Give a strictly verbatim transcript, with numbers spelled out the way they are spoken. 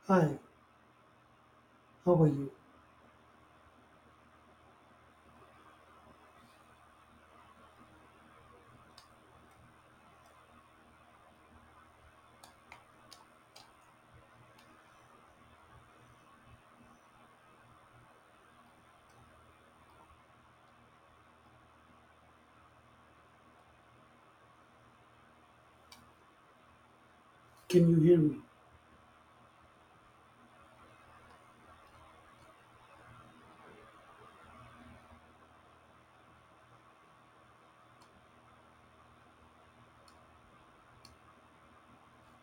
Hi, how are you? Can you hear me?